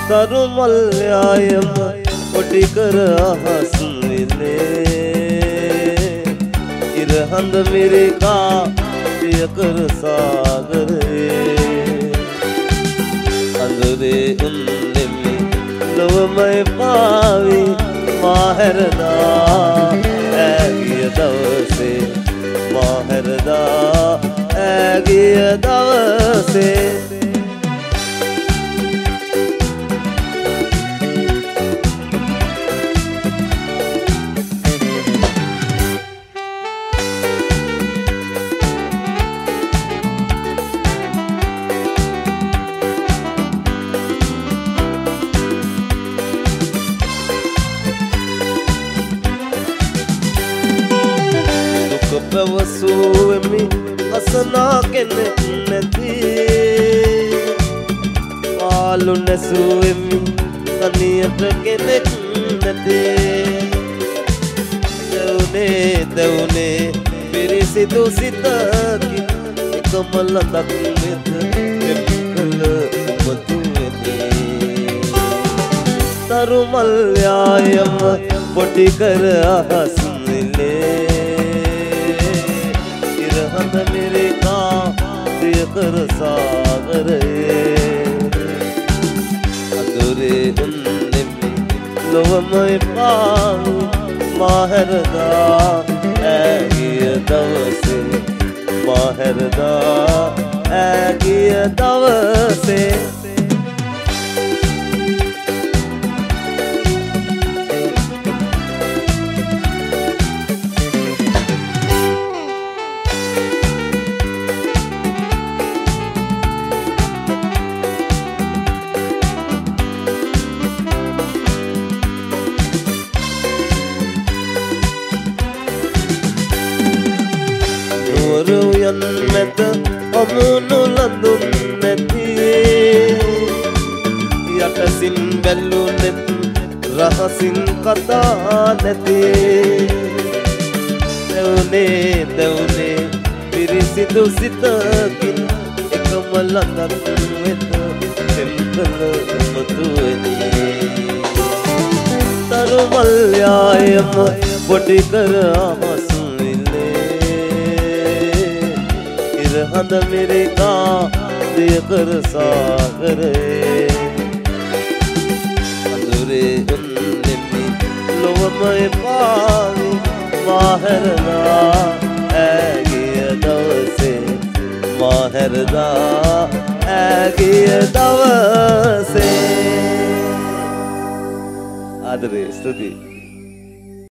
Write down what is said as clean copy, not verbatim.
තරු මල්යායම කොටි කර අහස් විලේ ඉරහඳ මිරිකා පිය කර සාගරේ අඳුරේ උන්නෙමි ලොවමයි පාවි මාහැරදා ඇගිය දවසේ මාහැරදා ඇගිය දවසේ පැවසුවෙමි අසනා කෙනෙක් නැති පාලු නැසුවෙමි තනියට කෙනෙක් නැති දැවුනේ පිරිසිදු සිතකින් එකම ලඳක් වෙත එක්කල උපතු වෙති තරු මල්යායම පොටි කර අහස් විලේ ඉරහඳ මිරිකා ප්‍රිය කර සාගරේ අඳුරේ උන්නෙමි ලොවමයි පාවි මාහැරදා ඇගිය දවසේ මාහැරදා ඇගිය දවසේ රුයන් මැද අමුණු ලඳුන් නැති යටසින් බැලුනෙත් රහසින් කතා නැති දැවුනේ පිරිසිදු සිතකින් එකම ලඳක් වෙත තෙම්කල උමතු වෙති තරු මල්යායම පොටි කර අහස් ඉරහඳ මිරිකා ප්‍රිය කර සාගරේ අඳුරේ උන්නෙමි ලොවමයි පාවි මාහැරදා ඇගිය දවසේ මාහැරදා ඇගිය දවසේ ආදරේ ස්තුතියි